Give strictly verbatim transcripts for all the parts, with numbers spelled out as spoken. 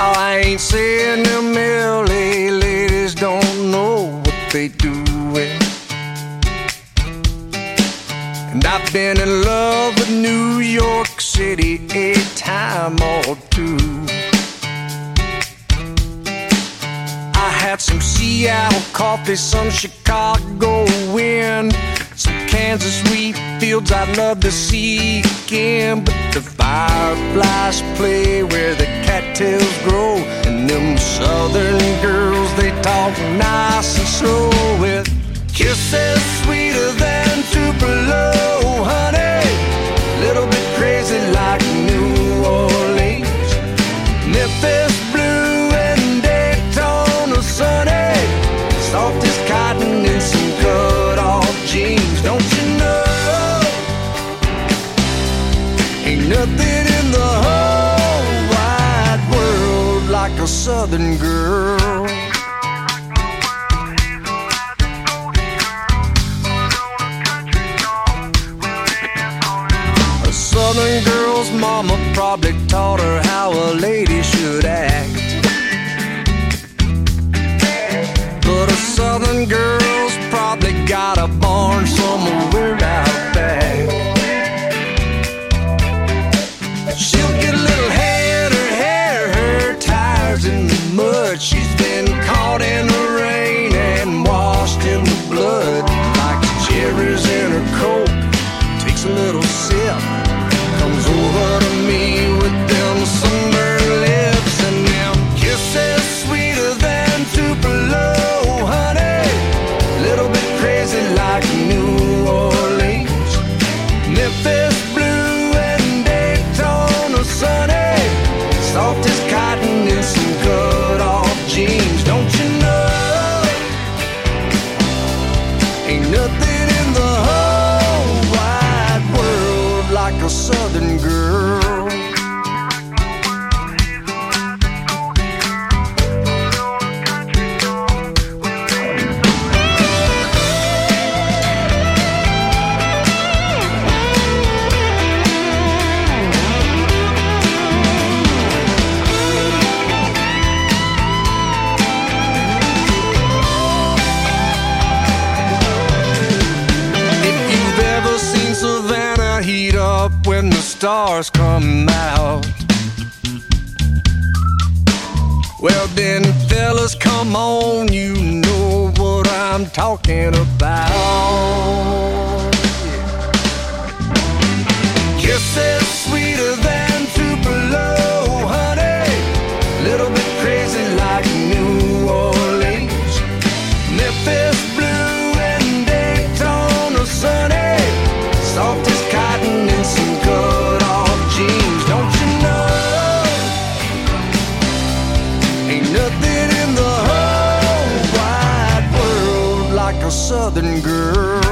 Now I ain't saying them L A ladies don't know what they doing. And I've been in love with New York City a time or two. I had some Seattle coffee, some Chicago wind, some Kansas wheat fields I'd love to see again. But the fireflies play where the cattails grow, and them southern girls, they talk nice and slow with kisses sweeter than Tupelo, honey. Little bit crazy like New Orleans, Memphis blue and Daytona sunny, soft as cotton in some cut-off jeans. Don't you know, ain't nothing in the whole wide world like a southern girl. A southern girl's mama probably taught her how a lady should act, but a southern girl's probably got a barn somewhere out back. She'll get a little head, her hair, her tires in the mud. She's been caught in the rain and washed in the blood. Like cherries in her coke, takes a little sip, comes over to me with them sunburned lips and them kisses sweeter than Tupelo, honey. Little bit crazy like New Orleans, Memphis blue and Daytona sunny, soft as cotton in some cut-off jeans. Don't you know, ain't nothing in the whole wide world like a southern girl. Savannah heat up when the stars come out, well then fellas, come on, you know what I'm talking about. Kisses sweeter than Tupelo, honey. Little bit crazy like New Orleans, Memphis blue and Daytona sunny, soft as cotton in some cut-off jeans. Don't you know, ain't nothing in the whole wide world like a southern girl.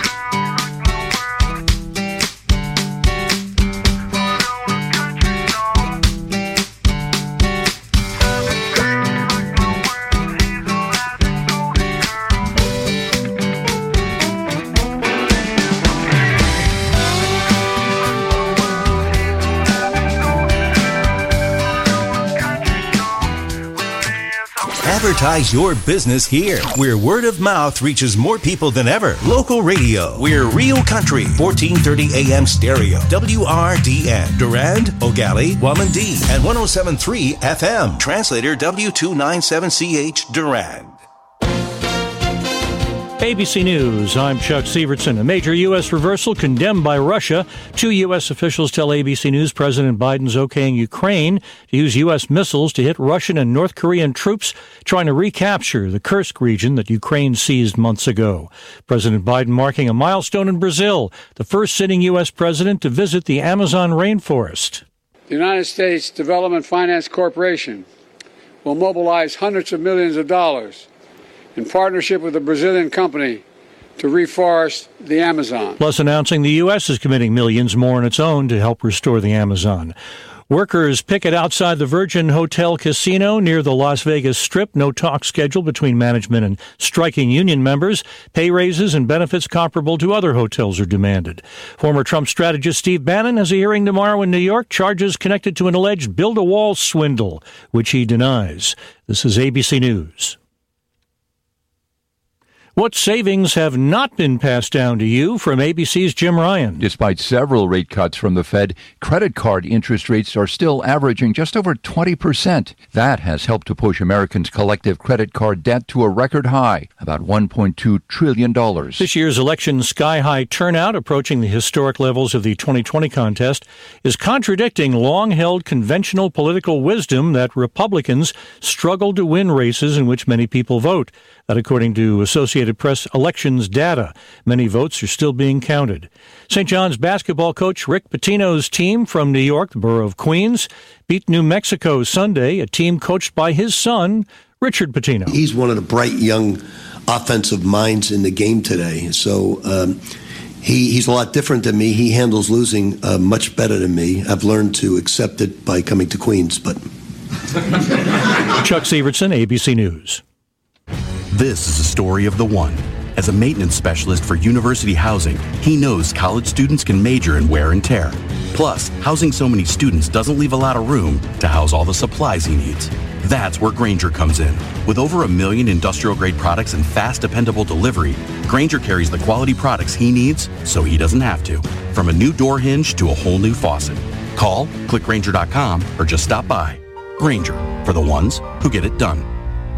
Advertise your business here, where word of mouth reaches more people than ever. Local radio. We're Real Country, fourteen thirty A M stereo. W R D N. Durand, Ogali, Wamandee, and one oh seven point three F M. Translator W two ninety-seven C H, Durand. A B C News, I'm Chuck Sievertson. A major U S reversal condemned by Russia. Two U S officials tell A B C News President Biden's okaying Ukraine to use U S missiles to hit Russian and North Korean troops trying to recapture the Kursk region that Ukraine seized months ago. President Biden marking a milestone in Brazil, the first sitting U S president to visit the Amazon rainforest. The United States Development Finance Corporation will mobilize hundreds of millions of dollars in partnership with a Brazilian company to reforest the Amazon. Plus announcing the U S is committing millions more on its own to help restore the Amazon. Workers picket outside the Virgin Hotel Casino near the Las Vegas Strip. No talk scheduled between management and striking union members. Pay raises and benefits comparable to other hotels are demanded. Former Trump strategist Steve Bannon has a hearing tomorrow in New York. Charges connected to an alleged build-a-wall swindle, which he denies. This is A B C News. What savings have not been passed down to you? From A B C's Jim Ryan. Despite several rate cuts from the Fed, credit card interest rates are still averaging just over twenty percent. That has helped to push Americans' collective credit card debt to a record high, about one point two trillion dollars. This year's election sky-high turnout, approaching the historic levels of the twenty twenty contest, is contradicting long-held conventional political wisdom that Republicans struggle to win races in which many people vote. That, according to Associated Press elections data. Many votes are still being counted. Saint John's basketball coach Rick Pitino's team from New York, the borough of Queens, beat New Mexico Sunday, a team coached by his son, Richard Pitino. He's one of the bright young offensive minds in the game today. So um, he, he's a lot different than me. He handles losing uh, much better than me. I've learned to accept it by coming to Queens. But Chuck Severson, A B C News. This is the story of the one. As a maintenance specialist for University Housing, he knows college students can major in wear and tear. Plus, housing so many students doesn't leave a lot of room to house all the supplies he needs. That's where Grainger comes in. With over a million industrial-grade products and fast, dependable delivery, Grainger carries the quality products he needs so he doesn't have to. From a new door hinge to a whole new faucet. Call, click Grainger dot com, or just stop by. Grainger, for the ones who get it done.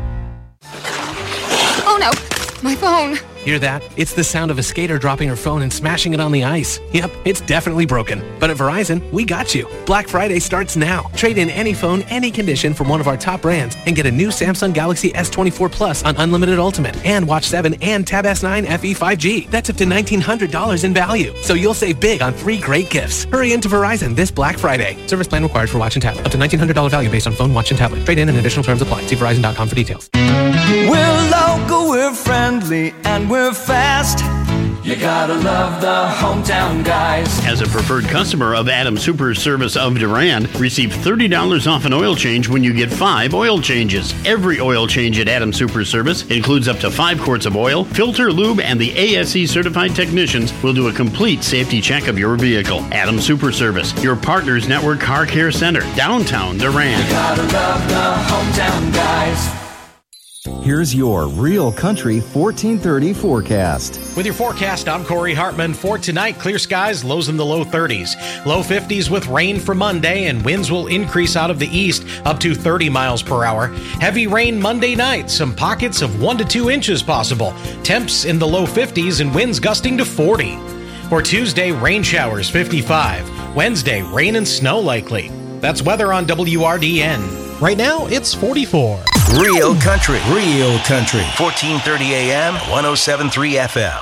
Oh no, my phone. Hear that? It's the sound of a skater dropping her phone and smashing it on the ice. Yep, it's definitely broken. But at Verizon, we got you. Black Friday starts now. Trade in any phone, any condition from one of our top brands and get a new Samsung Galaxy S twenty-four Plus on Unlimited Ultimate and Watch seven and Tab S nine F E five G. That's up to nineteen hundred dollars in value. So you'll save big on three great gifts. Hurry into Verizon this Black Friday. Service plan required for watch and tablet. Up to nineteen hundred dollars value based on phone, watch, and tablet. Trade in and additional terms apply. See Verizon dot com for details. We're local, we're friendly, and we're fast. You gotta love the hometown guys. As a preferred customer of Adam Super Service of Durand, receive thirty dollars off an oil change when you get five oil changes. Every oil change at Adam Super Service includes up to five quarts of oil, filter, lube, and the A S E certified technicians will do a complete safety check of your vehicle. Adam Super Service, your Partners Network Car Care Center, downtown Durand. You gotta love the hometown guys. Here's your Real Country fourteen thirty forecast. With your forecast, I'm Corey Hartman. For tonight, clear skies, lows in the low thirties. Low fifties with rain for Monday, and winds will increase out of the east up to thirty miles per hour. Heavy rain Monday night, some pockets of one to two inches possible. Temps in the low fifties and winds gusting to forty. For Tuesday, rain showers fifty-five. Wednesday, rain and snow likely. That's weather on W R D N. Right now, it's forty-four. Real Country. Real Country. fourteen thirty A M, one oh seven point three F M.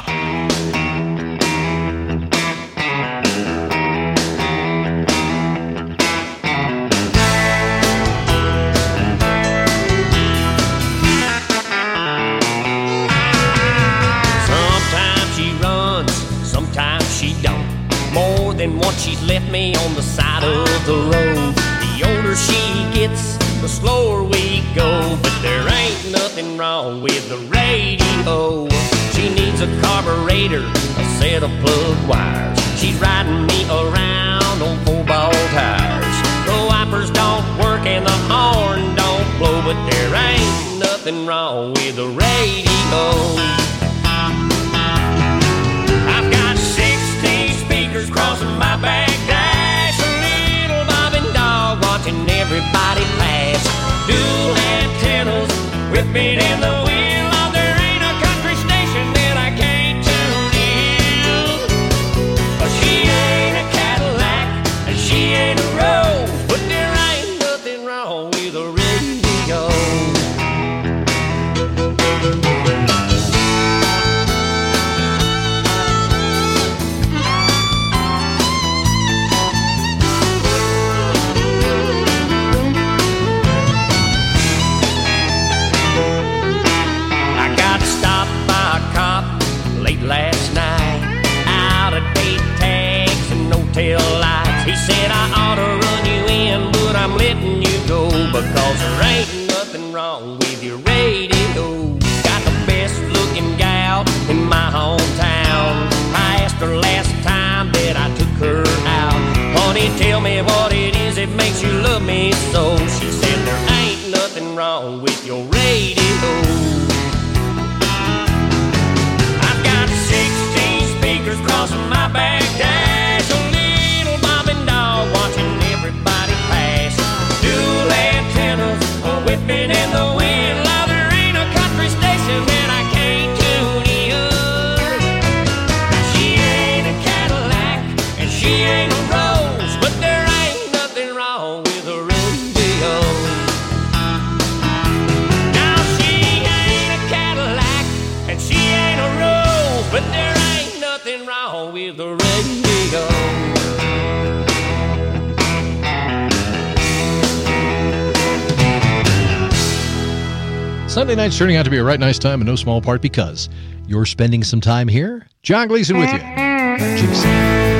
Sometimes she runs, sometimes she don't. More than once she's left me on the side of the road. The older she gets, the slower we go, but there ain't nothing wrong with the radio. She needs a carburetor, a set of plug wires. She's riding me around on four-ball tires. The wipers don't work and the horn don't blow, but there ain't nothing wrong with the radio. I've got sixty speakers crossing my back dash, a little bobbing dog watching everybody pass. Dual antennas whipping in the wind. Oh, there ain't a country station that I can't tune in. She ain't a Cadillac and she ain't a Rose, but there ain't nothing wrong with a radio. Last night, out of date tags and no tail lights. He said I ought to run you in 'cause there ain't nothing wrong with your radio. Got the best looking gal in my hometown. I asked her last time that I took her out, honey, tell me what it is that makes you love me so. She said there ain't nothing wrong with your radio. I've got sixteen speakers crossing my back dash, a little bobbing dog watching everybody pass, dual antennas whipping in the wind. Love, there ain't a country station that I can't tune in. She ain't a Cadillac and she ain't a Rose, but there ain't nothing wrong with a radio. Now she ain't a Cadillac and she ain't a Rose, but there ain't nothing wrong with the radio. Sunday night's turning out to be a right nice time in no small part because you're spending some time here. John Gleason with you. G C.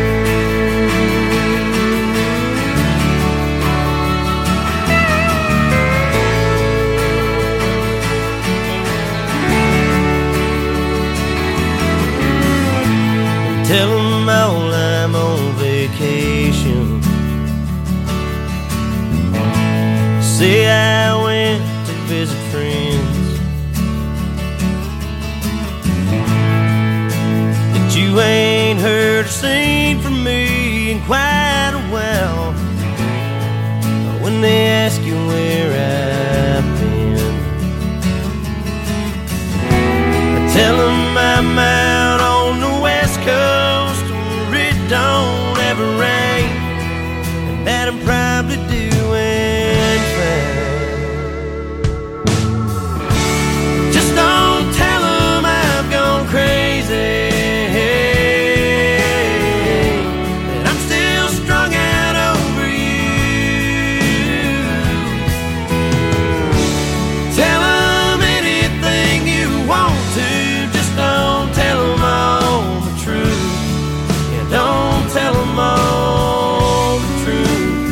Tell them all I'm on vacation. Say I went to visit friends, that you ain't heard or seen from me in quite a while. When they ask you where I've been, I tell them I'm out on the West Coast where it don't ever rain, and that I'm probably doing fine. Just don't tell them I've gone crazy, that I'm still strung out over you. Tell them anything you want to, just don't tell them all the truth. Yeah, don't tell them all the truth.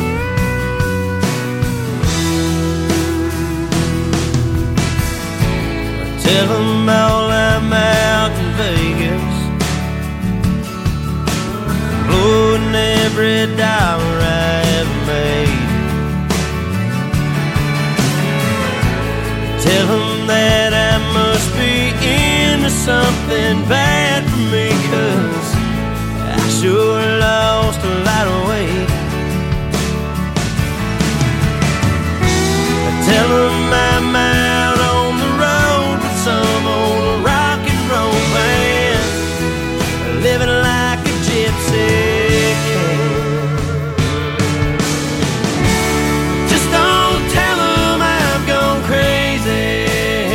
Tell them all I'm out in Vegas, blowing every dollar I ever made. Tell them that I must be into something bad for me, 'cause I sure lost a lot of weight. Tell them I'm out on the road with some old rock and roll band, living like a gypsy can. Just don't tell them I've gone crazy,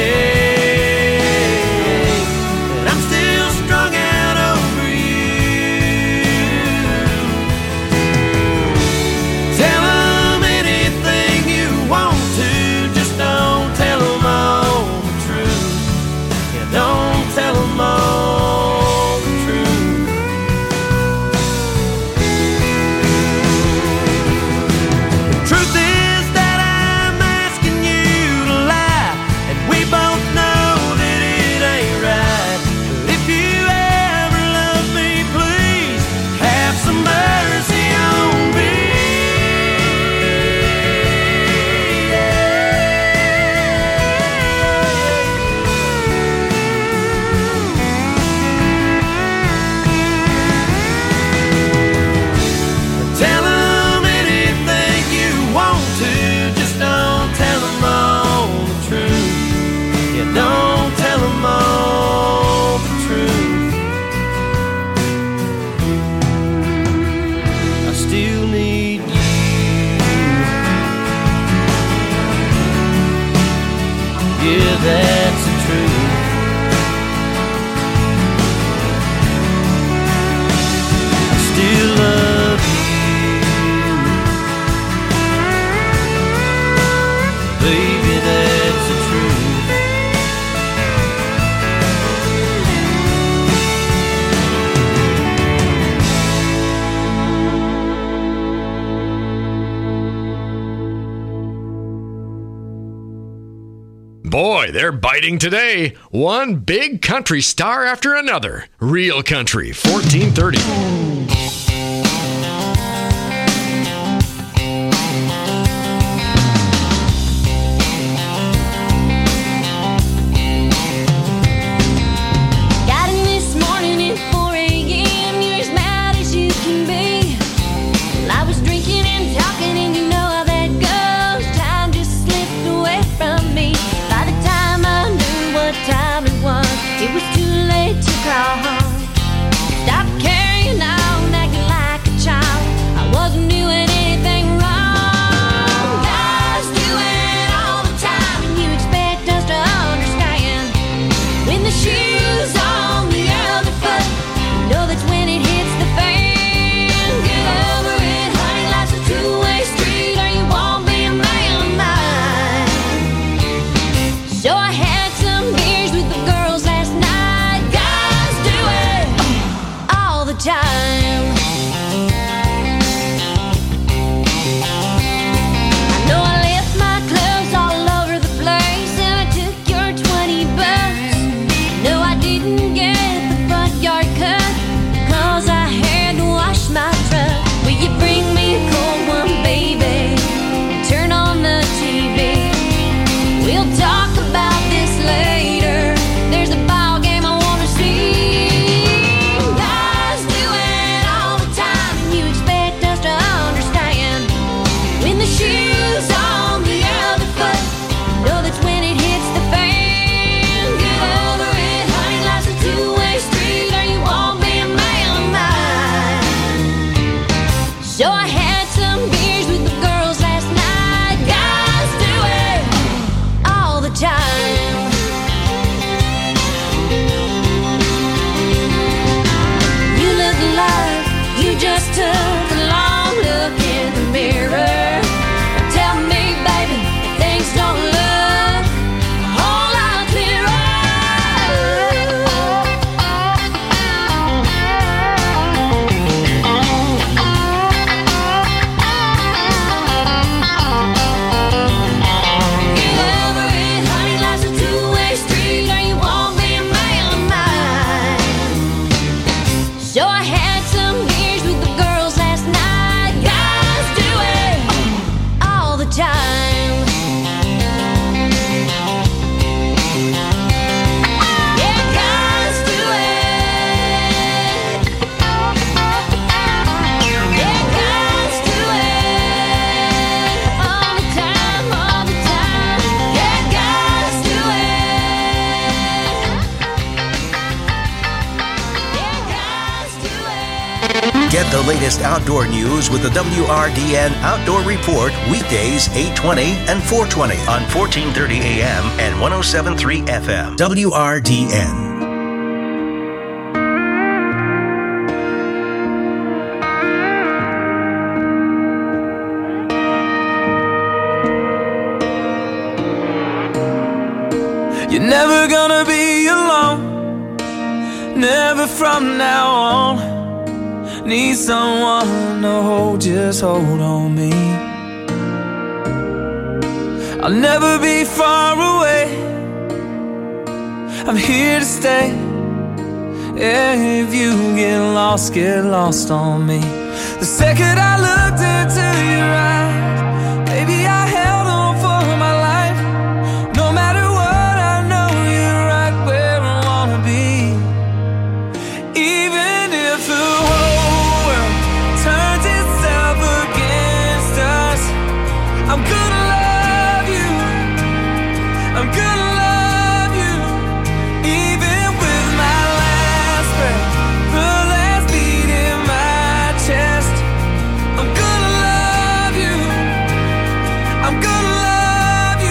that I'm still strung out over you. Tell them anything you want to, just don't tell them all the truth. Yeah, don't tell them all the truth. The truth is that I'm asking you to lie, and we both know that it ain't right. But if you ever love me, please have some mercy on me. Tell them anything you want to, just don't tell them all the truth. Yeah, don't tell them all the truth. I still need you. Yeah, that's the truth. I still love you. Baby, that's the truth. Boy, they're biting today. One big country star after another. Real Country, fourteen thirty. It was too late to call home. Stop carrying on, acting like a child. I wasn't doing anything wrong. Guys do it all the time, and you expect us to understand. When the shoe's on the other foot, you know that's when it hits the fan. Get over it, honey, life's a two-way street, or you won't be a man of mine. So I had some beers with the girls last night. Guys do it all the time. I know I left my clothes all over the place, and I took your twenty bucks. No, I didn't get the front yard cut, cause I had to wash my truck. Will you bring me a cold one, baby? Turn on the T V. We'll talk about this later. There's a ball game I wanna see. Guys do it all the time, and you expect us to understand. When the shoe's on the other foot, you know that's when it hits the fan. Get over it, honey, life's a two-way street, or you won't be a man of mine. So I had some beers with the girls last night. Guys do it all the time. You look alive, you just took a long look in the mirror. Tell me, baby, if things don't look a whole lot Get over it, honey, life's a two-way street, or you won't be a man of mine. So I had some beers with the girls last night. Guys do it all the time. Yeah, guys do it. Yeah, guys do it all the time, all the time. Yeah, guys do Get the latest outdoor news with the W R D N Outdoor Report weekdays eight twenty and four twenty on fourteen thirty A M and one oh seven point three F M. W R D N. You're never gonna be alone, never from now on. Need someone to hold, just hold on me. I'll never be far away, I'm here to stay. Yeah, if you get lost, get lost on me. The second I looked into your eyes, baby, I held on for my life. No matter what, I know you're right where I wanna be. Even if the whole world turns itself against us, I'm gonna love you, I'm gonna love you. Even with my last breath, the last beat in my chest, I'm gonna love you, I'm gonna love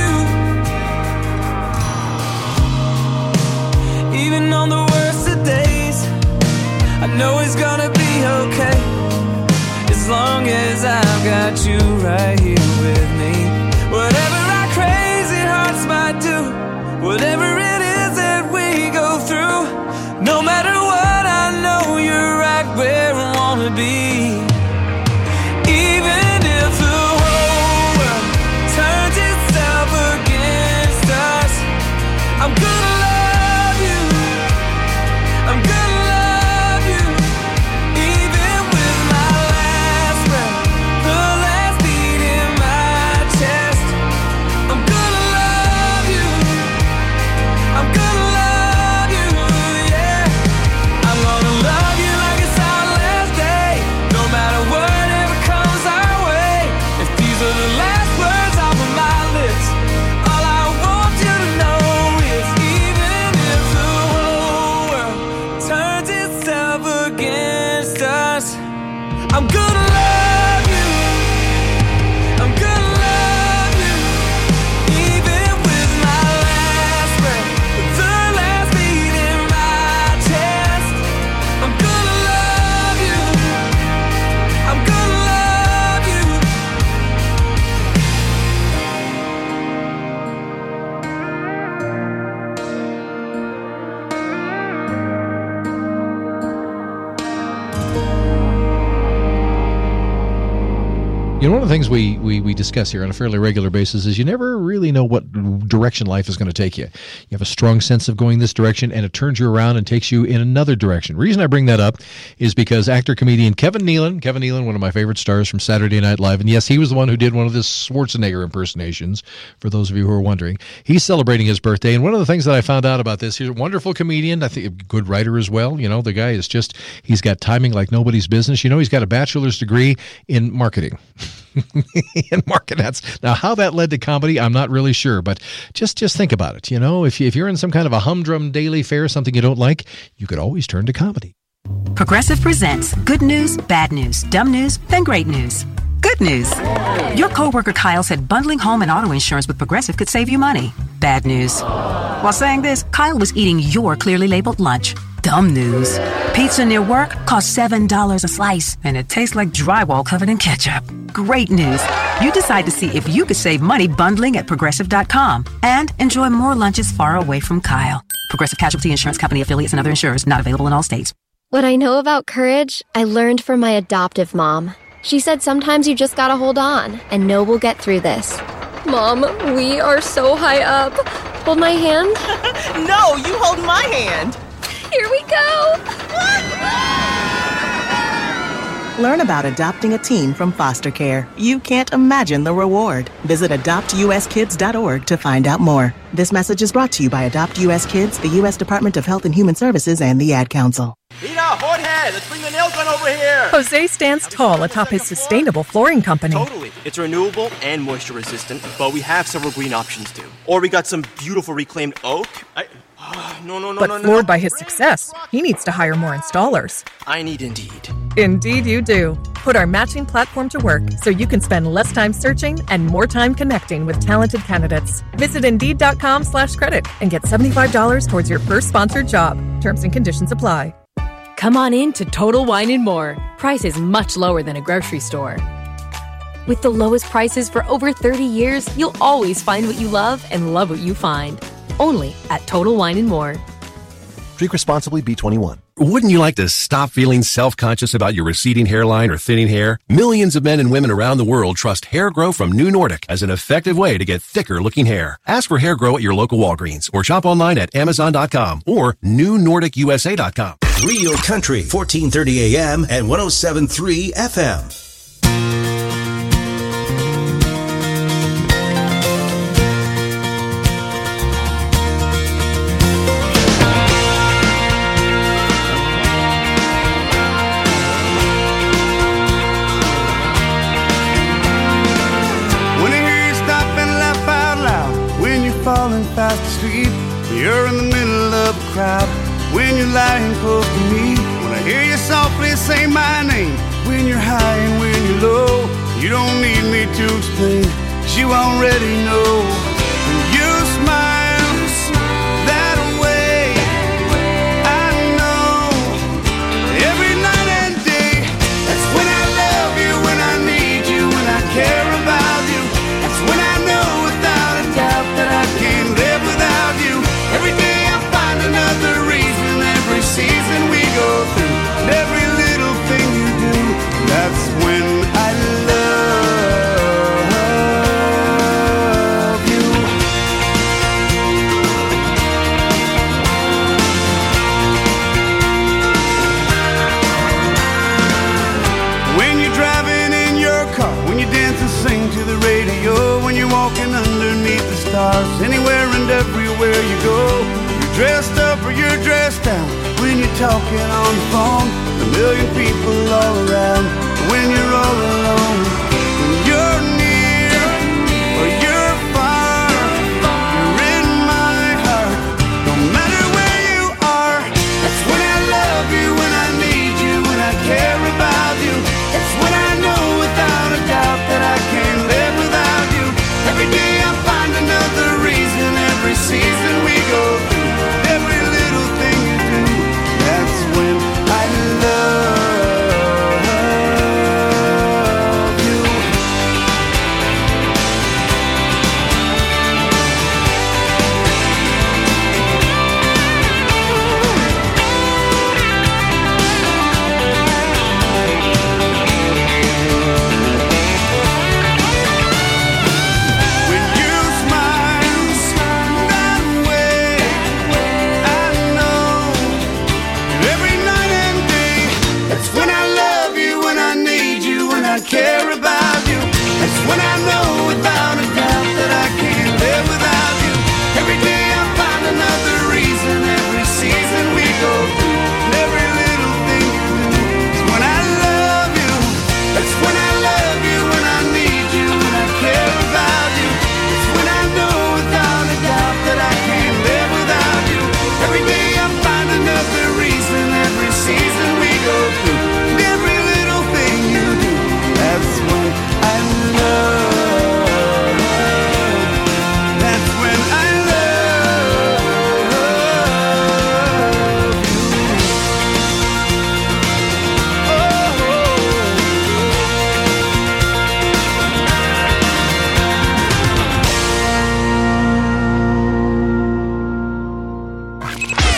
you. Even on the worst of days, I know it's gonna be okay, as long as I've got you right here with me. Whatever our crazy hearts might do, You know, one of the things we, we, we discuss here on a fairly regular basis is you never really know what direction life is going to take you. You have a strong sense of going this direction, and it turns you around and takes you in another direction. The reason I bring that up is because actor-comedian Kevin Nealon, Kevin Nealon, one of my favorite stars from Saturday Night Live, and yes, he was the one who did one of the Schwarzenegger impersonations, for those of you who are wondering. He's celebrating his birthday, and one of the things that I found out about this, he's a wonderful comedian, I think a good writer as well. You know, the guy is just, he's got timing like nobody's business. You know, he's got a bachelor's degree in marketing. in marketing. That's, now, how that led to comedy, I'm not really sure, but just just think about it. You know, if, you, if you're in some kind of a humdrum daily fare, something you don't like, you could always turn to comedy. Progressive presents good news, bad news, dumb news, then great news. Good news. Your coworker Kyle said bundling home and auto insurance with Progressive could save you money. Bad news. While saying this, Kyle was eating your clearly labeled lunch. Dumb news. Pizza near work costs seven dollars a slice, and it tastes like drywall covered in ketchup. Great news. You decide to see if you could save money bundling at Progressive dot com and enjoy more lunches far away from Kyle. Progressive Casualty Insurance Company affiliates and other insurers not available in all states. What I know about courage, I learned from my adoptive mom. She said sometimes you just gotta hold on and know we'll get through this. Mom, we are so high up. Hold my hand. No, you hold my hand. Here we go! Learn about adopting a teen from foster care. You can't imagine the reward. Visit adopt u s kids dot org to find out more. This message is brought to you by Adopt U S Kids, the U S Department of Health and Human Services, and the Ad Council. Rita, Jorge, let's bring the nail gun over here. Jose stands tall atop his sustainable flooring company. Totally. It's renewable and moisture resistant, but we have several green options too. Or we got some beautiful reclaimed oak. I... Oh, no, no, no, but no, no. floored by his success, he needs to hire more installers. I need Indeed. Indeed you do. Put our matching platform to work so you can spend less time searching and more time connecting with talented candidates. Visit Indeed.com slash credit and get seventy-five dollars towards your first sponsored job. Terms and conditions apply. Come on in to Total Wine and More. Prices much lower than a grocery store. With the lowest prices for over thirty years, you'll always find what you love and love what you find. Only at Total Wine and More. Drink responsibly, B twenty-one. Wouldn't you like to stop feeling self-conscious about your receding hairline or thinning hair? Millions of men and women around the world trust Hair Grow from New Nordic as an effective way to get thicker-looking hair. Ask for Hair Grow at your local Walgreens or shop online at amazon dot com or new nordic u s a dot com. Real Country, fourteen thirty A M and one oh seven point three F M. Falling fast asleep, you're in the middle of a crowd. When you're lying close to me, when I hear you softly say my name. When you're high and when you're low, you don't need me to explain, 'cause you already know. When you smile that way, I know every night and day. That's when I love you, when I need you, when I care about you. That's when I know without a doubt that I can't live without you. Every day I find another reason, every season we go through, and every little thing you do, that's when I love you. When you're driving in your car, when you dance and sing to the radio, when you're walking underneath the stars, anywhere and everywhere you go, you're dressed up or you're dressed down, when you're talking on the phone, a million people all around, when you're all alone, when you're near or you're far, you're in my heart, no matter where you are. That's when I love you, when I need you, when I care about you. That's when I know without a doubt that I can't live without you. Every day I find another reason, every season we go through, every little thing you do, that's when I love you.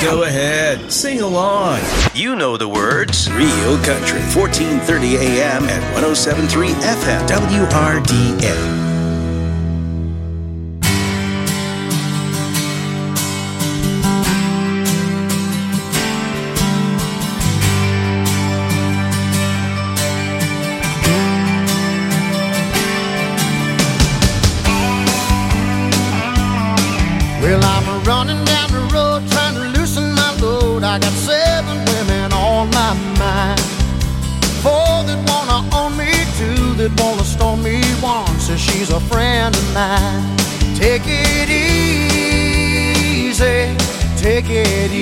Go ahead, sing along. You know the words. Real Country, fourteen thirty A M at one oh seven point three F M, W R D N. Well, I'm running down the road trying to loosen my load. I got seven women on my mind. Four that wanna own me, two that wanna storm me. One says she's a friend of mine. Take it easy, take it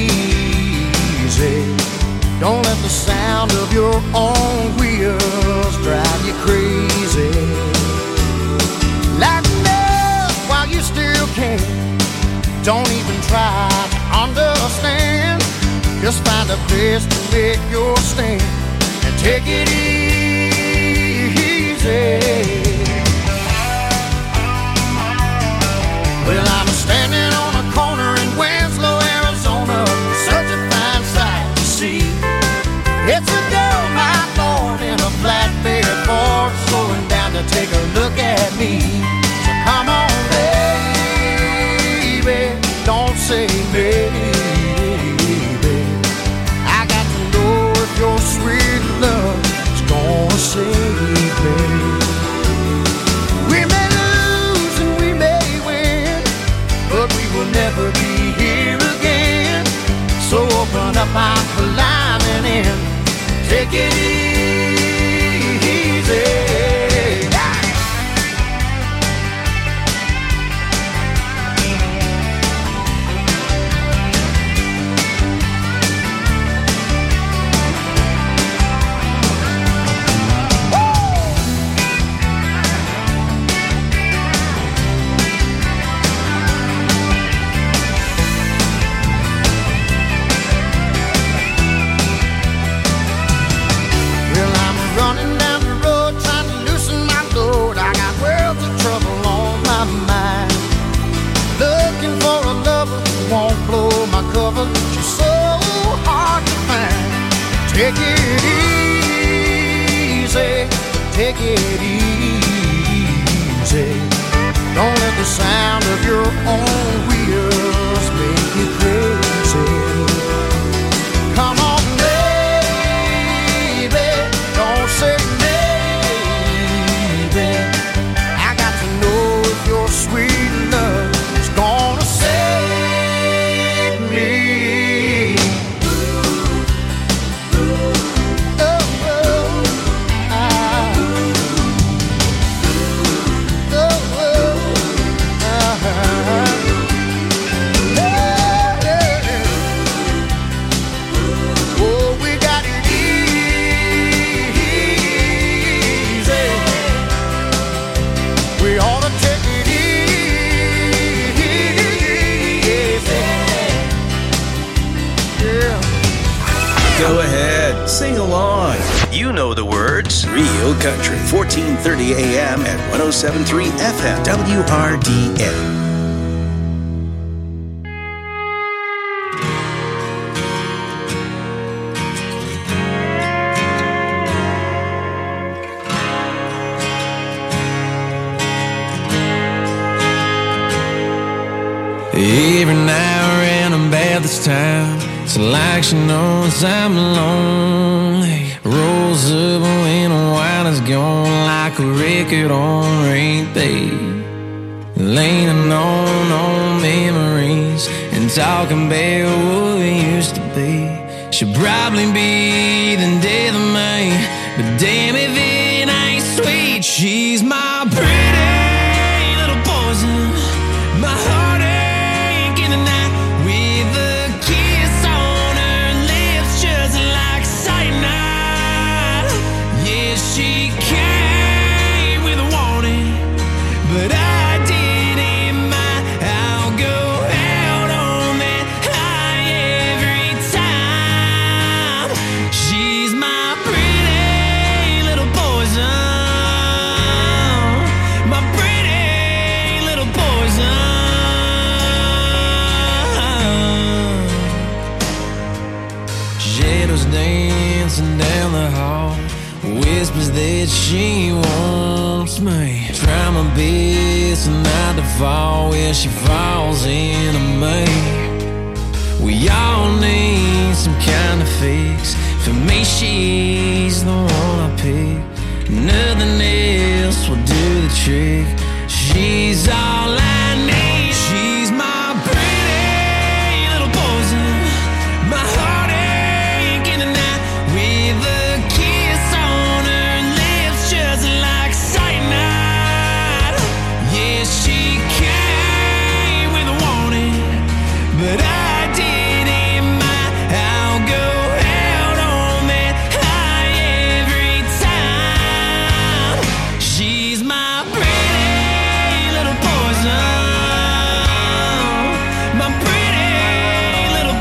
easy. Don't let the sound of your own wheels drive you crazy. Lighten up while you still can. Don't even try to understand. Just find a place to make your stand and take it easy. Well, I'm standing on a corner in Winslow, Arizona. Such a fine sight to see. It's a girl, my lord, in a flatbed Ford, slowing down to take a look at me. So come on, baby, don't say maybe. I got to know if your sweet love is gonna save me. We may lose and we may win, but we will never be here again. So open up, I'm climbing in. Take it easy. Won't blow my cover, she's so hard to find. Take it easy, take it easy. Don't let the sound of your own wheels make you crazy. Come on, baby, don't say maybe. I got to know if your sweet love is gonna save me. Go ahead, sing along. You know the words. Real Country, fourteen thirty A M at one oh seven point three F M, W R D N. Every now and then about this time, it's like she knows I'm lonely. Rolls up when the wine is gone, like a record on repeat. Leaning on old memories and talking about what we used to be. She'll probably be the death of me, but damn if it ain't sweet. She's my pretty little poison, my heartache in the night. With a kiss on her lips, just like cyanide. Yeah, she came with a warning, but I didn't mind. I'll go out on that high every time. She's my dancing down the hall, whispers that she wants me. Try my best not to fall where she falls into me. We all need some kind of fix. For me, she's the one I pick. Nothing else will do the trick. She's all I need. She's my pretty little poison, my heartache in the night, with a kiss on her lips just like cyanide. Yeah, she came with a warning, but I didn't mind. I'll go out on that high every time. She's my pretty little poison, my pretty little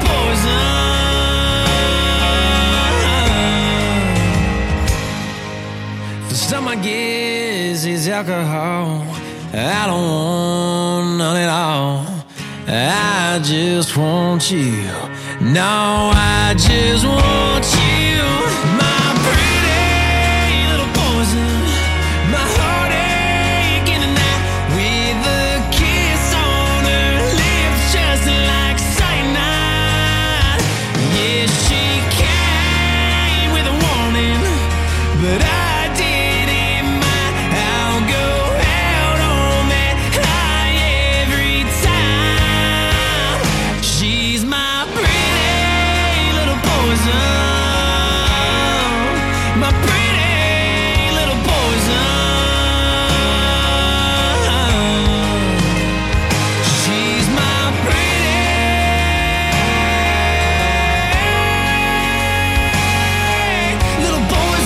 poison. For some, I guess it's alcohol. I don't want none at all. I just want you. No, I just want you. My pretty little poison, my heartache in the night, with a kiss on her lips just like cyanide. Yeah, she came with a warning, but I didn't mind. I'll go out on that high every time. She's my pretty little poison, my pretty little poison. She's my pretty little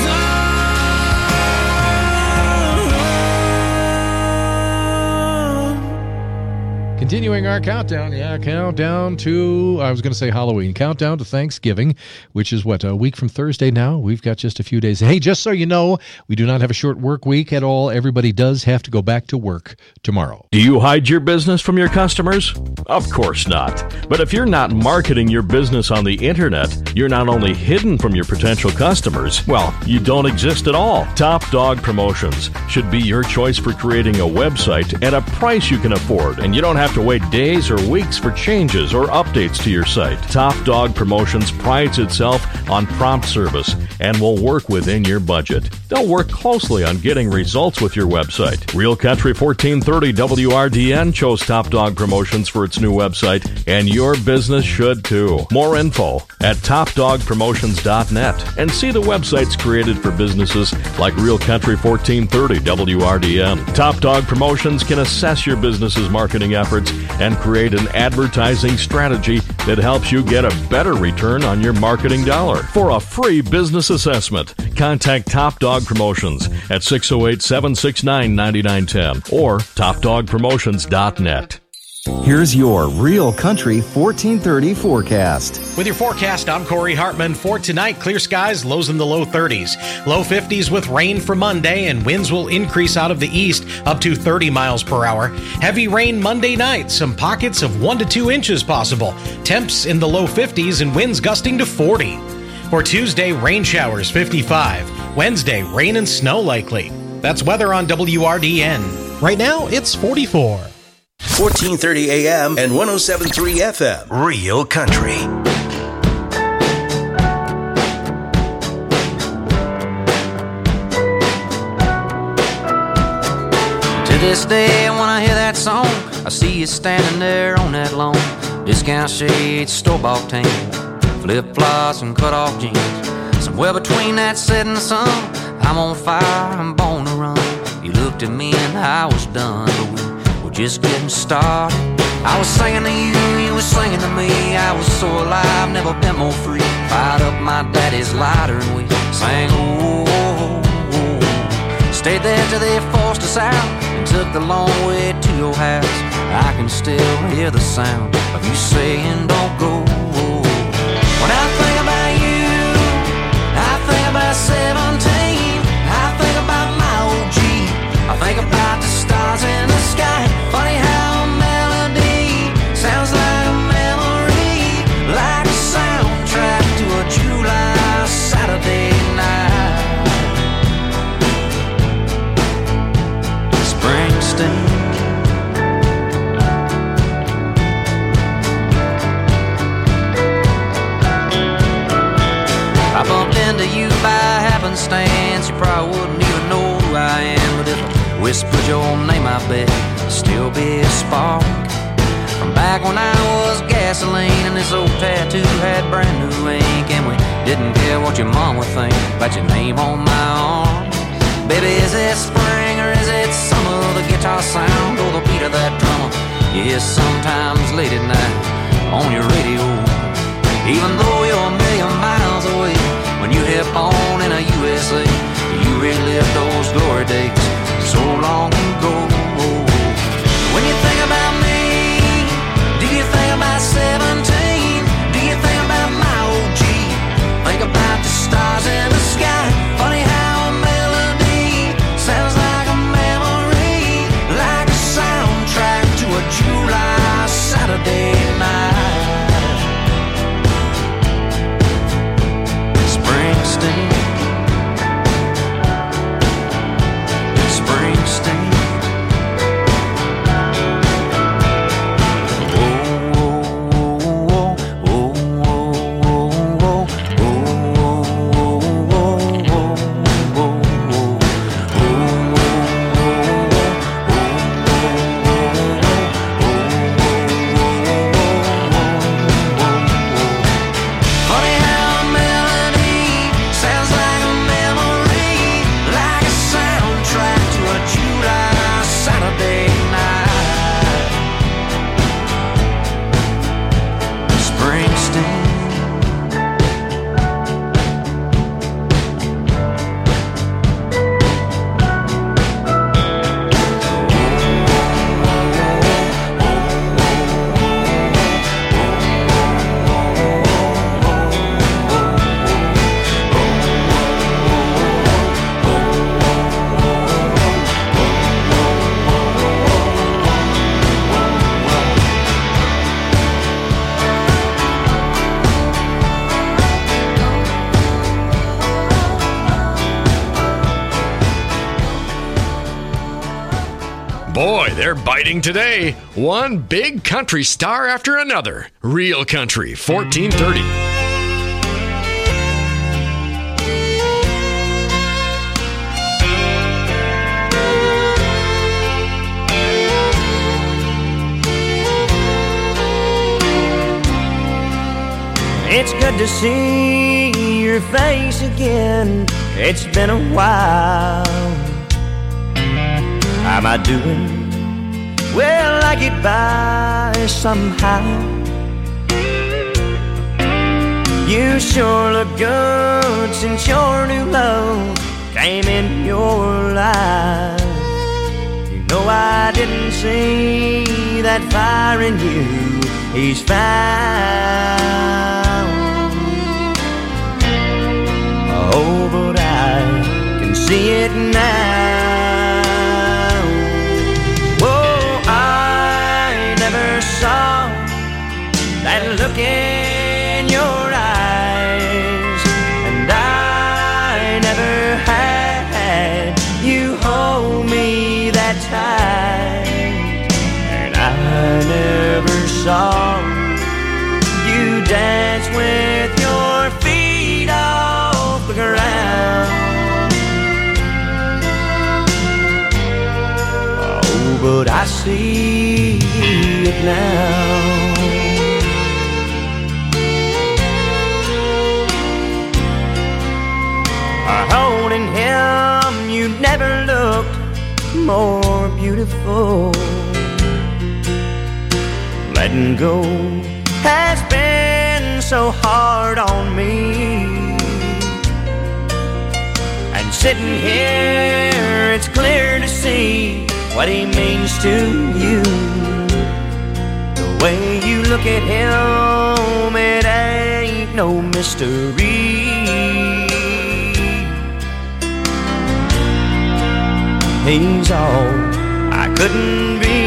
poison. Continuing our countdown, yeah, countdown to, I was going to say Halloween, countdown to Thanksgiving, which is what, a week from Thursday now? We've got just a few days. Hey, just so you know, we do not have a short work week at all. Everybody does have to go back to work tomorrow. Do you hide your business from your customers? Of course not. But if you're not marketing your business on the internet, you're not only hidden from your potential customers, well, you don't exist at all. Top Dog Promotions should be your choice for creating a website at a price you can afford, and you don't have to wait days or weeks for changes or updates to your site. Top Dog Promotions prides itself on prompt service and will work within your budget. They'll work closely on getting results with your website. Real Country fourteen thirty W R D N chose Top Dog Promotions for its new website, and your business should too. More info at top dog promotions dot net, and see the websites created for businesses like Real Country fourteen thirty W R D N. Top Dog Promotions can assess your business's marketing efforts and create an advertising strategy that helps you get a better return on your marketing dollar. For a free business assessment, contact Top Dog Promotions at six oh eight, seven six nine, nine nine one zero or top dog promotions dot net. Here's your Real Country fourteen thirty forecast. With your forecast, I'm Corey Hartman. For tonight, clear skies, lows in the low thirties. Low fifties with rain for Monday, and winds will increase out of the east up to thirty miles per hour. Heavy rain Monday night, some pockets of one to two inches possible. Temps in the low fifties and winds gusting to forty. For Tuesday, rain showers fifty-five. Wednesday, rain and snow likely. That's weather on W R D N. Right now, it's forty-four. fourteen thirty A M and one oh seven point three F M. Real Country. To this day, when I hear that song, I see you standing there on that lawn. Discount shades, store-bought tan, flip-flops and cut-off jeans. Somewhere between that setting sun, I'm on fire, I'm born to run. You looked at me and I was done, but we were just getting started. I was singing to you, you were singing to me. I was so alive, never been more free. Fired up my daddy's lighter and we sang, oh, oh, oh. Stayed there till they forced us out and took the long way to your house. I can still hear the sound of you saying, don't go. When I think about you, I think about seventeen. I think about my O G. I think about the stars in the sky. Funny how a melody sounds like a memory, like a soundtrack to a July Saturday. stance, you probably wouldn't even know who I am. But if I whispered your name, I bet it'd still be a spark. From back when I was gasoline and this old tattoo had brand new ink, and we didn't care what your mom would think about your name on my arm. Baby, is it spring or is it summer? The guitar sound or the beat of that drummer you hear sometimes late at night on your radio. Even though you're a million miles away, when you hit on in a U S A, you relive those glory days so long ago. When you think about me, do you think about seventeen? Do you think about my O G? Think about the stars in the sky. Funny how a melody sounds like a memory, like a soundtrack to a July Saturday night. Springsteen, Springsteen. Boy, they're biting today. One big country star after another. Real Country, fourteen thirty. It's good to see your face again. It's been a while. How am I doing? Well, I get by somehow. You sure look good since your new love came in your life. You know I didn't see that fire in you he's found. Oh, but I can see it now. Saw that look in your eyes, and I never had you hold me that tight, and I never saw you dance with your feet off the ground. Oh, but I see it now. Holding him, you never looked more beautiful. Letting go has been so hard on me, and sitting here it's clear to see what he means to you. The way you look at him, it ain't no mystery. He's all I couldn't be.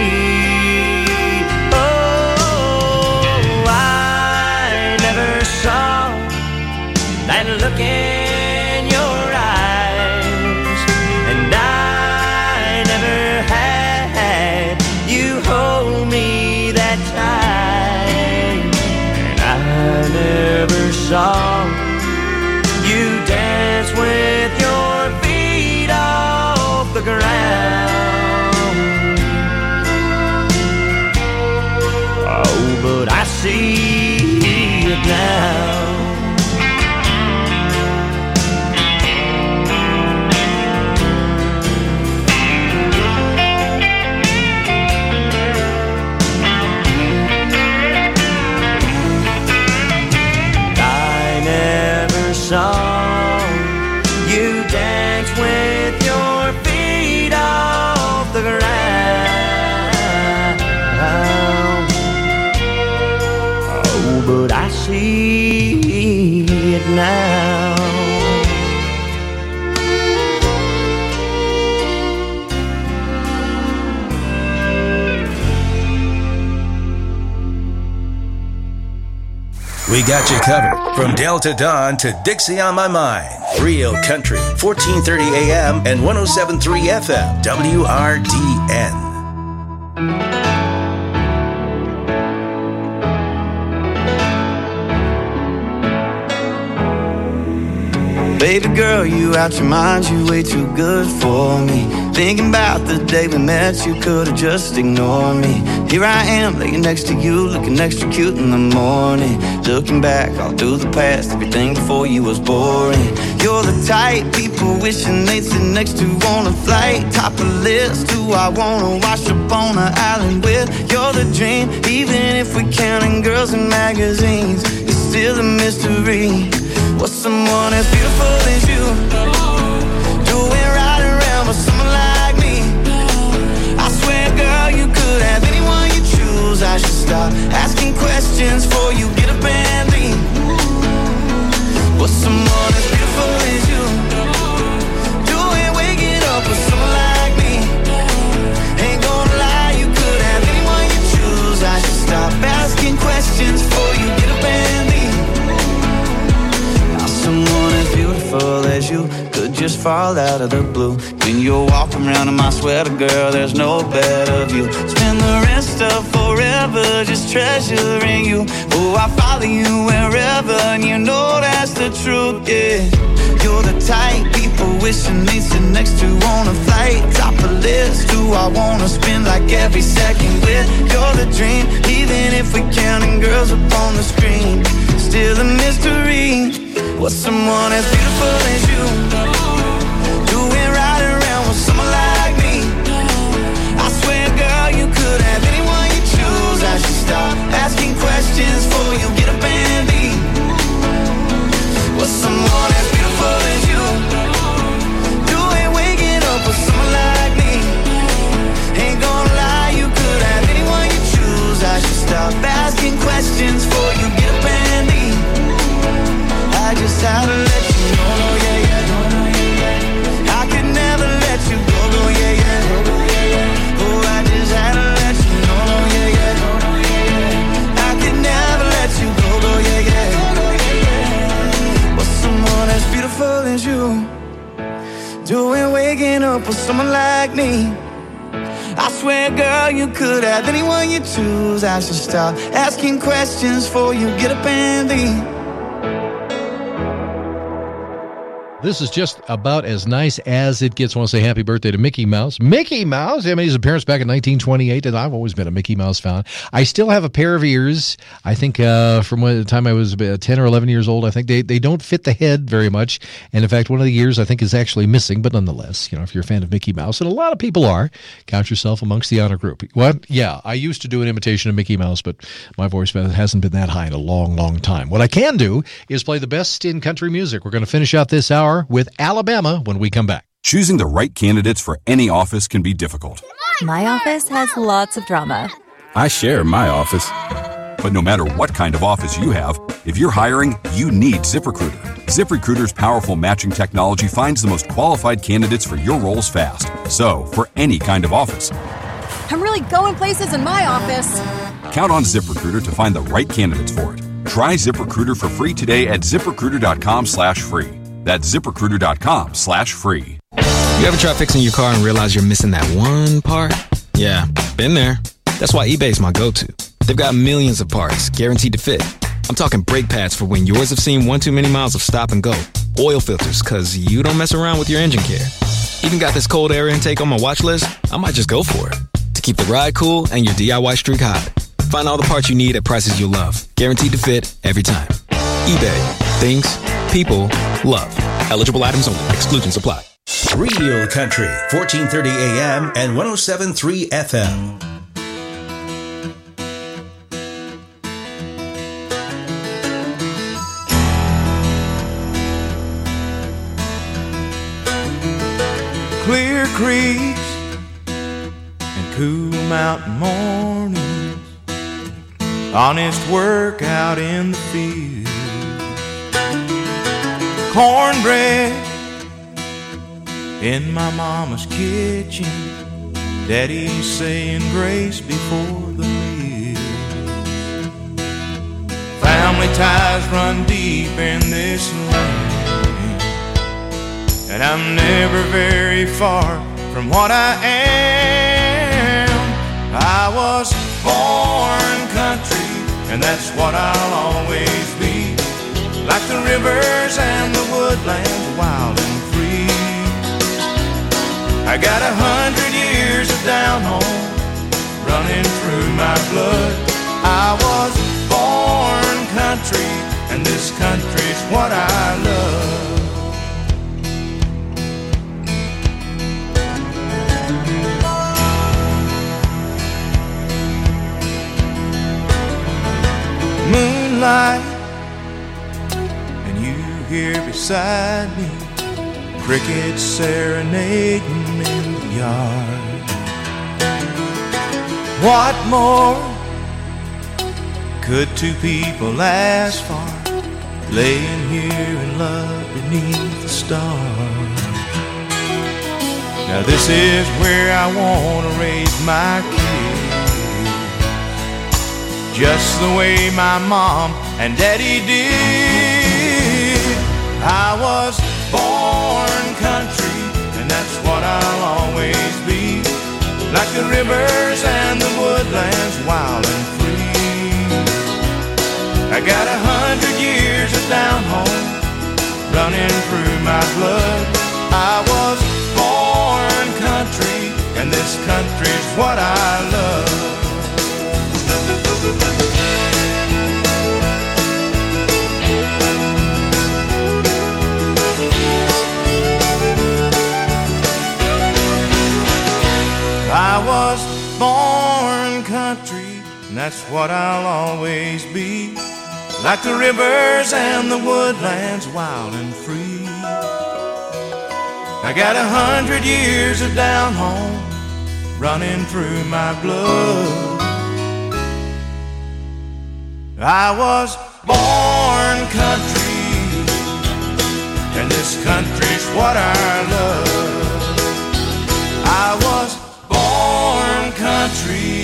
Oh, I never saw that look in your eyes, and I never had you hold me that tight, and I never saw you dance with your see it now. I never saw you dance with your feet off the ground. Oh, but I see it now. We got you covered from Delta Dawn to Dixie on My Mind. Real Country, fourteen thirty A M and one oh seven point three F M, W R D N. Baby girl, you out your mind, you way too good for me. Thinking about the day we met, you could've just ignored me. Here I am, laying next to you, looking extra cute in the morning. Looking back all through the past, everything before you was boring. You're the type people wishing they'd sit next to on a flight. Top of the list, who I wanna wash up on an island with. You're the dream, even if we're counting girls in magazines. It's still a mystery. What's someone as beautiful as you doing right around with someone like me? I swear, girl, you could have anyone you choose. I should stop asking questions before you get up and leave. What's someone as beautiful as you doing waking up with someone like me? Ain't gonna lie, you could have anyone you choose. I should stop asking questions before you get up and leave. Someone as beautiful as you could just fall out of the blue. When you're walking around in my sweater, girl, there's no better view. Spend the rest of forever just treasuring you. Oh, I follow you wherever, and you know that's the truth, yeah. You're the type people wishing they sit next to on a flight. Top of the list, who I wanna spend like every second with. You're the dream, even if we're counting girls up on the screen. Still a mystery. What's someone as beautiful as you doing right around with someone like me? I swear, girl, you could have anyone you choose. I should stop asking questions before you get up and leave. What's someone as beautiful as you doing waking up with someone like me? Ain't gonna lie, you could have anyone you choose. I should stop asking questions before you get up and leave. I just had to let you know, yeah, yeah. I could never let you go, go, yeah, yeah. Oh, I just had to let you know, yeah, yeah. I could never let you go, go, yeah, yeah. What's someone as beautiful as you doing waking up with someone like me? I swear, girl, you could have anyone you choose. I should stop asking questions before you get up and leave. This is just about as nice as it gets. I want to say happy birthday to Mickey Mouse. Mickey Mouse! I made his appearance back in nineteen twenty-eight, and I've always been a Mickey Mouse fan. I still have a pair of ears. I think uh, from the time I was about ten or eleven years old, I think they, they don't fit the head very much. And in fact, one of the ears I think is actually missing, but nonetheless, you know, if you're a fan of Mickey Mouse, and a lot of people are, count yourself amongst the honor group. What? Yeah, I used to do an imitation of Mickey Mouse, but my voice hasn't been that high in a long, long time. What I can do is play the best in country music. We're going to finish out this hour with Alabama when we come back. Choosing the right candidates for any office can be difficult. My office has lots of drama. I share my office. But no matter what kind of office you have, if you're hiring, you need ZipRecruiter. ZipRecruiter's powerful matching technology finds the most qualified candidates for your roles fast. So, for any kind of office, I'm really going places in my office. count on ZipRecruiter to find the right candidates for it. Try ZipRecruiter for free today at ZipRecruiter.com slash free. That's ZipRecruiter.com slash free. You ever try fixing your car and realize you're missing that one part? Yeah, been there. That's why eBay's my go-to. They've got millions of parts, guaranteed to fit. I'm talking brake pads for when yours have seen one too many miles of stop and go. Oil filters, cause you don't mess around with your engine care. Even got this cold air intake on my watch list. I might just go for it. To keep the ride cool and your D I Y streak hot. Find all the parts you need at prices you'll love. Guaranteed to fit every time. eBay. Things, people, love. Eligible items only. Exclusions apply. Real Country, fourteen thirty A M and one oh seven point three F M. Clear creeks and cool mountain mornings, honest work out in the field, cornbread in my mama's kitchen, daddy saying grace before the meal. Family ties run deep in this land, and I'm never very far from what I am. I was born country, and that's what I'll always be. Like the rivers and the woodlands, wild and free. I got a hundred years of down home running through my blood. I was born country, and this country's what I love. Moonlight, and you here beside me, crickets serenading in the yard. What more could two people ask for, laying here in love beneath the stars? Now this is where I want to raise my kids, just the way my mom and daddy did. I was born country, and that's what I'll always be. Like the rivers and the woodlands, wild and free. I got a hundred years of down home running through my blood. I was born country, and this country's what I love. I was born country, and that's what I'll always be. Like the rivers and the woodlands, wild and free. I got a hundred years of down home running through my blood. I was born country, and this country's what I love. I was born country.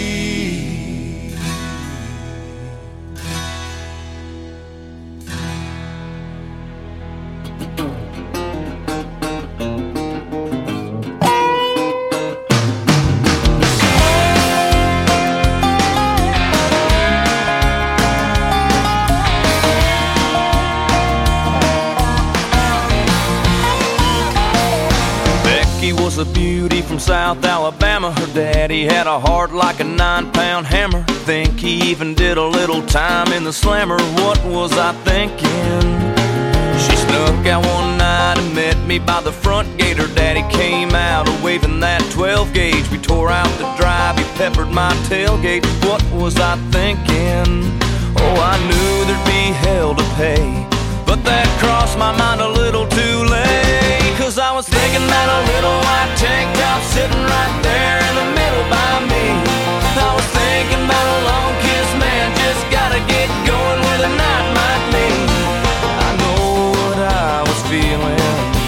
Was a beauty from South Alabama. Her daddy had a heart like a nine-pound hammer. Think he even did a little time in the slammer. What was I thinking? She snuck out one night and met me by the front gate. Her daddy came out waving that twelve gauge. We tore out the drive, he peppered my tailgate. What was I thinking? Oh, I knew there'd be hell to pay, but that crossed my mind a little too late. Cause I was thinking that a little white tank top sitting right there in the middle by me. I was thinking about a long kiss, man, just gotta get going where the night might lead. I know what I was feeling,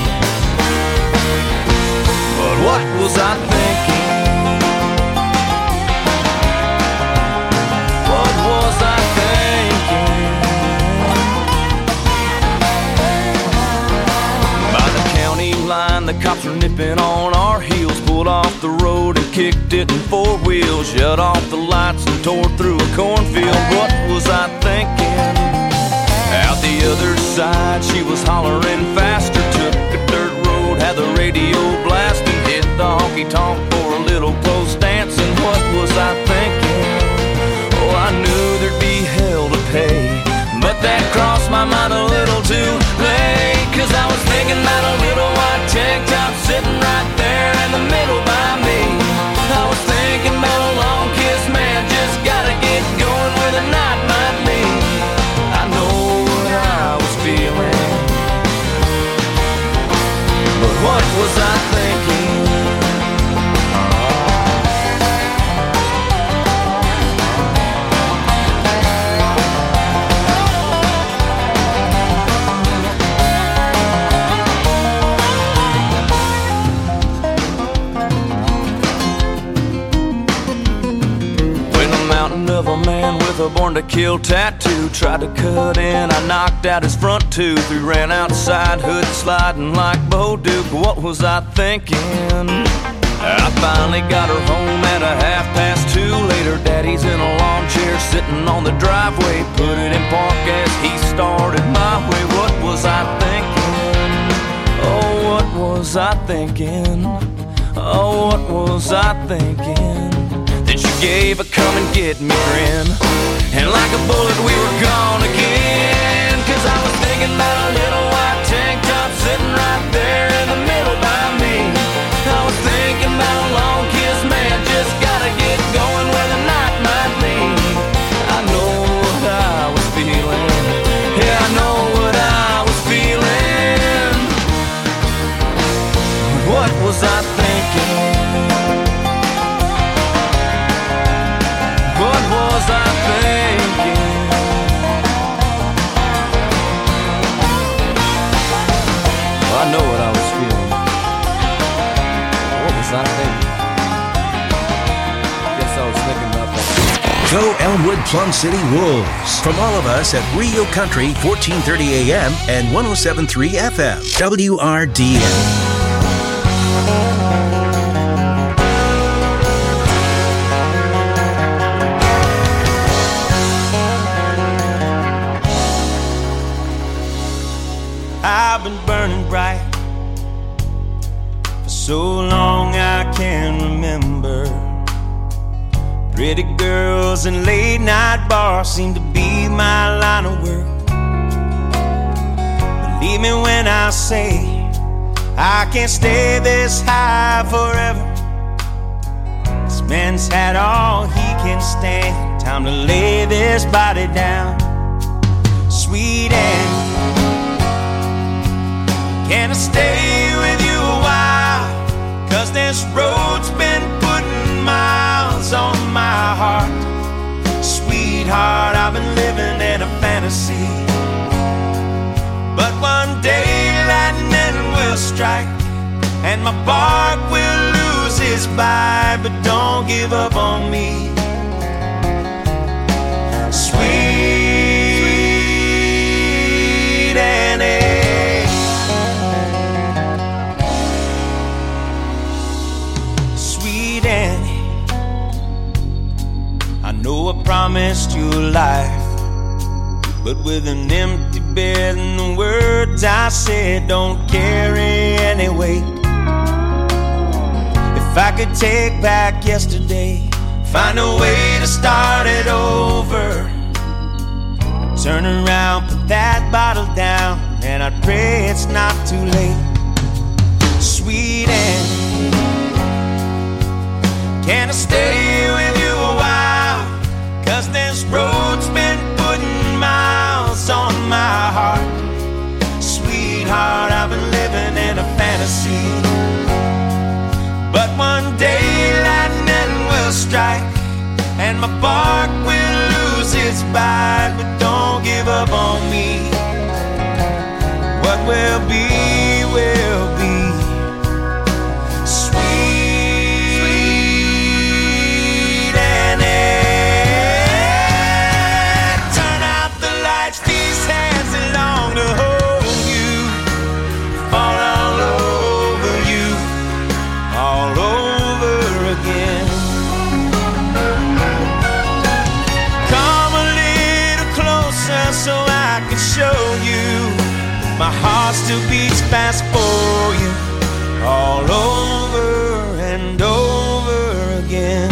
but what was I thinking? What was I thinking? Line, the cops were nipping on our heels, pulled off the road and kicked it in four wheels, shut off the lights and tore through a cornfield. What was I thinking? Out the other side, she was hollering faster, took a dirt road, had the radio blasting, hit the honky-tonk for a little close dancing. What was I thinking? Oh, I man with a born to kill tattoo tried to cut in, I knocked out his front tooth. We ran outside, hood sliding like Bo Duke. What was I thinking? I finally got her home at a half past two. Later, daddy's in a lawn chair sitting on the driveway. Put it in park as he started my way. What was I thinking? Oh, what was I thinking? Oh, what was I thinking? Then she gave a come and get me grin, and like a bullet we were gone again. Cause I was thinking about a little white tank top sitting right there in the middle by me. I was thinking about a long kiss, man, just gotta get going where the night might lead. I know what I was feeling, yeah, I know what I was feeling. What was I thinking? What was I thinking? Well, I know what I was feeling. What was I thinking? Guess I was thinking about that. Go Elmwood Plum City Wolves. From all of us at Rio Country, fourteen thirty A M and one oh seven point three F M, W R D N. I've been burning bright for so long I can't remember. Pretty girls and late night bars seem to be my line of work. Believe me when I say I can't stay this high forever. This man's had all he can stand. Time to lay this body down. Sweet Annie, can I stay with you a while? Cause this road's been putting miles on my heart. Sweetheart, I've been living in a fantasy, but one day lightning will strike and my bark will lose its bite. But don't give up on me, sweet Annie. I know I promised you a life, but with an empty bed and the words I said don't carry any weight. If I could take back yesterday, find a way to start it over, I'd turn around, put that bottle down, and I'd pray it's not too late. Sweet Annie, can I stay with you a while? Cause this road's been putting miles on my heart. Sweetheart, I've been living in a fantasy, but one day lightning will strike and my bark will lose its bite. But don't give up on me, what will be, will be. My heart still beats fast for you, all over and over again.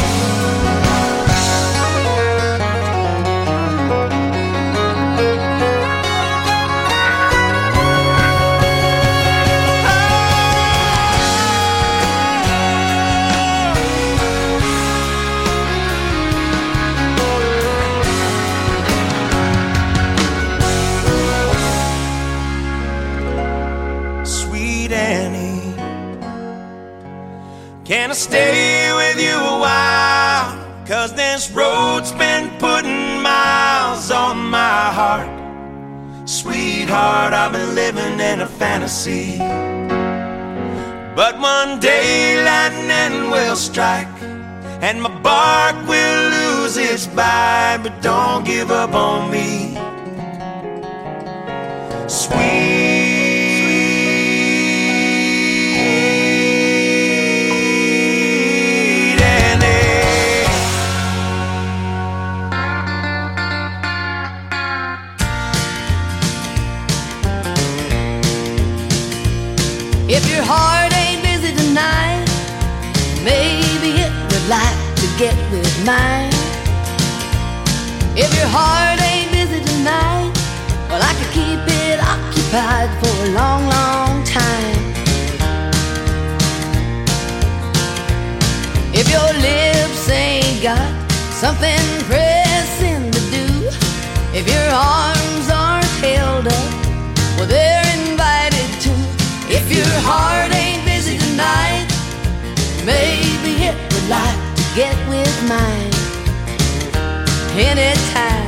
Can I stay with you a while? Cause this road's been putting miles on my heart. Sweetheart, I've been living in a fantasy, but one day lightning will strike and my bark will lose 'cause it's bad, but don't give up on me. Sweet Annie. If your heart ain't busy tonight, maybe it would like to get with mine. If your heart ain't busy tonight, well, I could keep it occupied for a long, long time. If your lips ain't got something pressing to do, if your arms aren't held up, well, they're invited to. If your heart ain't busy tonight, maybe it would like to get with mine anytime.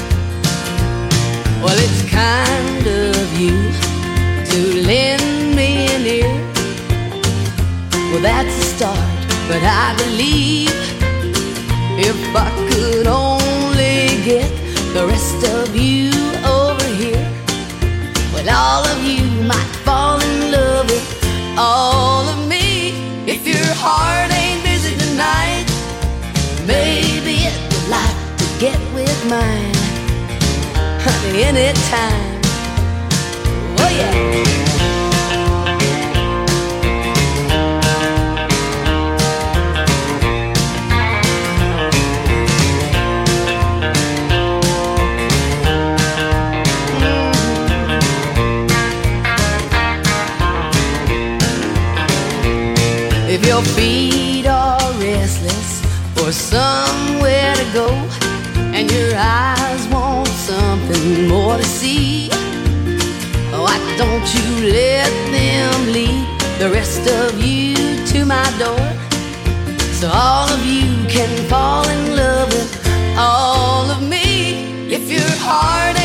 Well, it's kind of you to lend me an ear. Well, that's a start, but I believe if I could only get the rest of you over here, well, all of you might fall in love with all of me. If your heart ain't busy tonight, maybe it would like to get with mine. Honey, anytime. Oh yeah. If your feet are restless for somewhere to go, and your eyes want something more to see, why don't you let them lead the rest of you to my door, so all of you can fall in love with all of me. If your heart